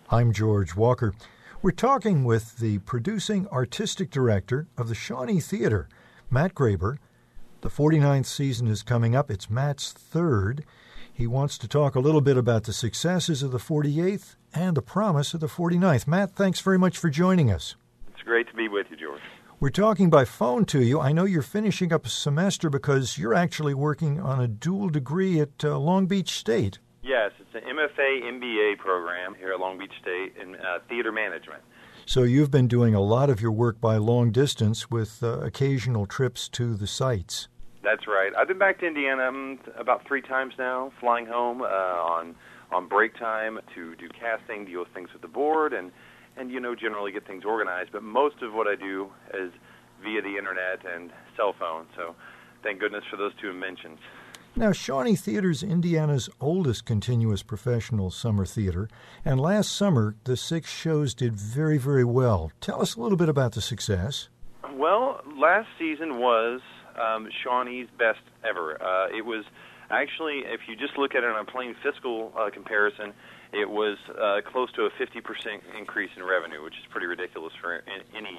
I'm George Walker. We're talking with the producing artistic director of the Shawnee Theater, Matt Graber. The 49th season is coming up. It's Matt's third. He wants to talk a little bit about the successes of the 48th and the promise of the 49th. Matt, thanks very much for joining us. It's great to be with you, George. We're talking by phone to you. I know you're finishing up a semester because you're actually working on a dual degree at Long Beach State. Yes, it's an MFA MBA program here at Long Beach State in theater management. So you've been doing a lot of your work by long distance with occasional trips to the sites. That's right. I've been back to Indiana about 3 times now, flying home on break time to do casting, deal with things with the board, and generally get things organized. But most of what I do is via the internet and cell phone, so thank goodness for those two inventions. Now, Shawnee Theater's Indiana's oldest continuous professional summer theater, and last summer the 6 shows did very, very well. Tell us a little bit about the success. Well, last season was Shawnee's best ever. It was actually, if you just look at it on a plain fiscal comparison, it was close to a 50% increase in revenue, which is pretty ridiculous for any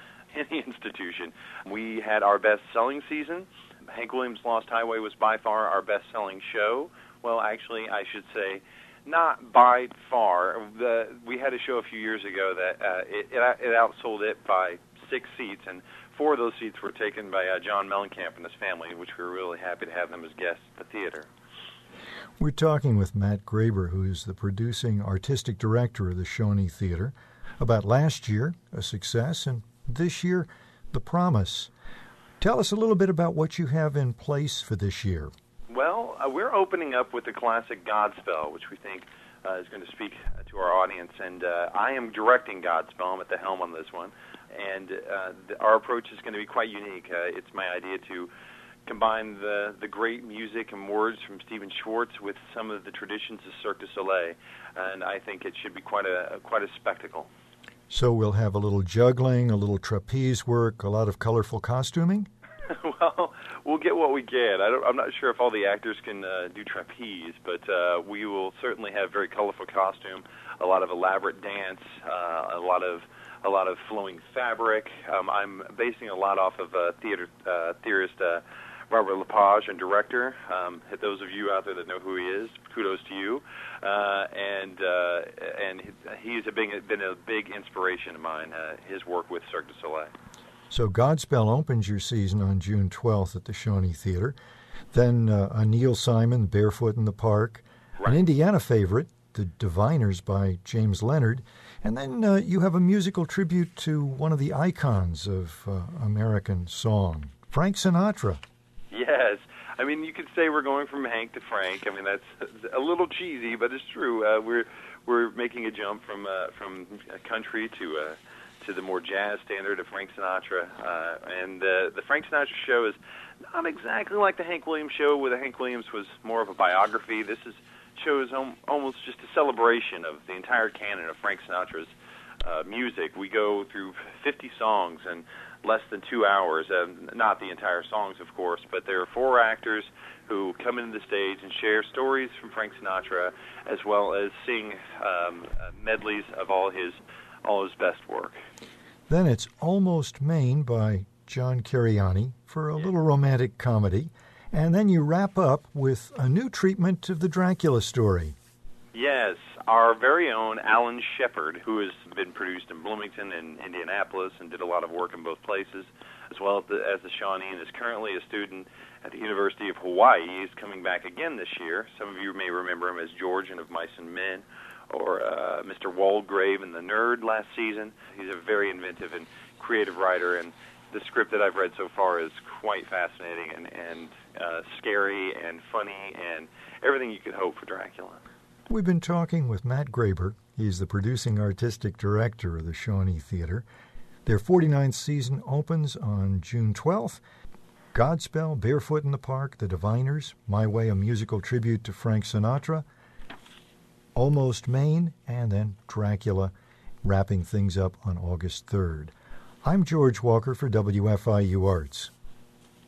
institution. We had our best-selling season. Hank Williams' Lost Highway was by far our best-selling show. Well, actually, I should say not by far. We had a show a few years ago that it outsold it by 6 seats, and 4 of those seats were taken by John Mellencamp and his family, which we were really happy to have them as guests at the theater. We're talking with Matt Graber, who is the producing artistic director of the Shawnee Theater, about last year, a success, and this year, the promise. Tell us a little bit about what you have in place for this year. Well, we're opening up with the classic Godspell, which we think is going to speak to our audience, and I am directing Godspell. I'm at the helm on this one, and our approach is going to be quite unique. It's my idea to combine the great music and words from Stephen Schwartz with some of the traditions of Cirque du Soleil, and I think it should be quite a spectacle. So we'll have a little juggling, a little trapeze work, a lot of colorful costuming? Well, we'll get what we get. I'm not sure if all the actors can do trapeze, but we will certainly have very colorful costume, a lot of elaborate dance, a lot of flowing fabric. I'm basing a lot off of theorist Robert Lepage, and director. Those of you out there that know who he is, kudos to you. And he's been a big inspiration of mine, his work with Cirque du Soleil. So Godspell opens your season on June 12th at the Shawnee Theater. Then a Neil Simon, Barefoot in the Park, right. An Indiana favorite, The Diviners by James Leonard, and then you have a musical tribute to one of the icons of American song, Frank Sinatra. Yes. I mean, you could say we're going from Hank to Frank. I mean, that's a little cheesy, but it's true. We're making a jump from country to the more jazz standard of Frank Sinatra. And the Frank Sinatra show is not exactly like the Hank Williams show, where the Hank Williams was more of a biography. This show is almost just a celebration of the entire canon of Frank Sinatra's music. We go through 50 songs and less than 2 hours, not the entire songs, of course, but there are 4 actors who come into the stage and share stories from Frank Sinatra, as well as sing medleys of all his best work. Then it's Almost Maine by John Cariani for a little romantic comedy, and then you wrap up with a new treatment of the Dracula story. Yes, our very own Alan Shepard, who has been produced in Bloomington and Indianapolis and did a lot of work in both places, as well as the Shawnee, and is currently a student at the University of Hawaii. He's coming back again this year. Some of you may remember him as George in Of Mice and Men, or Mr. Waldegrave in The Nerd last season. He's a very inventive and creative writer, and the script that I've read so far is quite fascinating and scary and funny and everything you could hope for Dracula. We've been talking with Matt Graber. He's the producing artistic director of the Shawnee Theater. Their 49th season opens on June 12th. Godspell, Barefoot in the Park, The Diviners, My Way, a musical tribute to Frank Sinatra, Almost Maine, and then Dracula, wrapping things up on August 3rd. I'm George Walker for WFIU Arts.